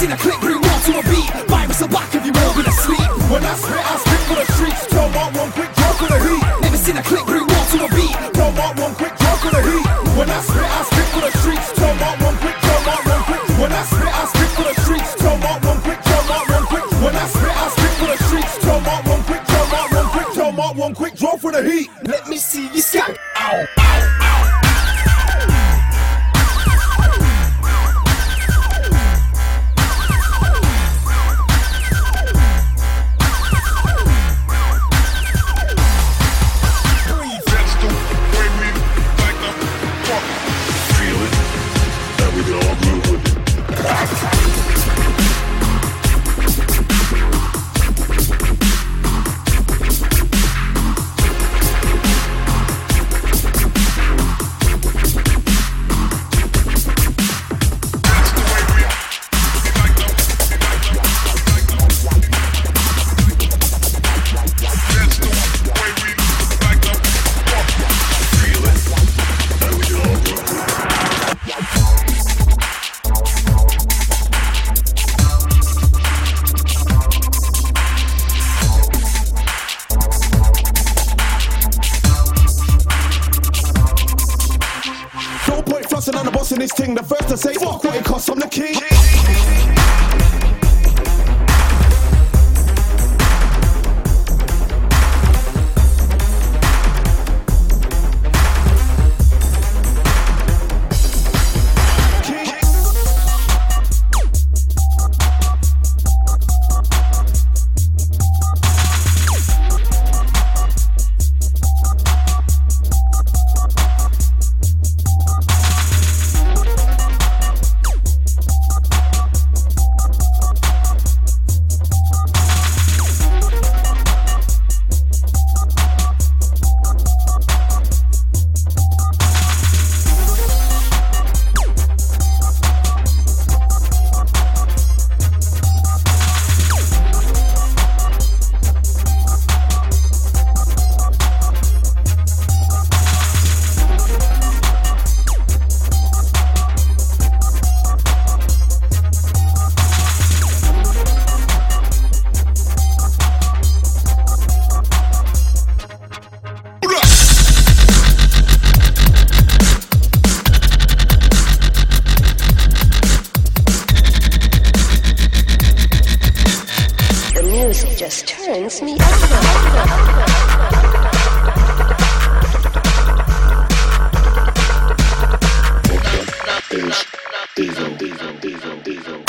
seen a click bring roll to a beat. Virus are back if you all been asleep. When I spit for the streets. Tell Mark one quick drop for the heat. Never seen a click bring roll to a beat. Tell Mark one quick drop for the heat. When I spit for the streets. Tell Mark one quick, tell Mark one quick. When I spit for the streets. Tell Mark one quick, tell Mark one quick. When I spit for the streets. Tell Mark one quick, tell Mark one quick. Tell Mark one quick drop for the heat. Let me see you skank. Ow, ow, ow. On the boss in this thing, the first to say fuck what it costs, I'm the king. Just turns me Diesel.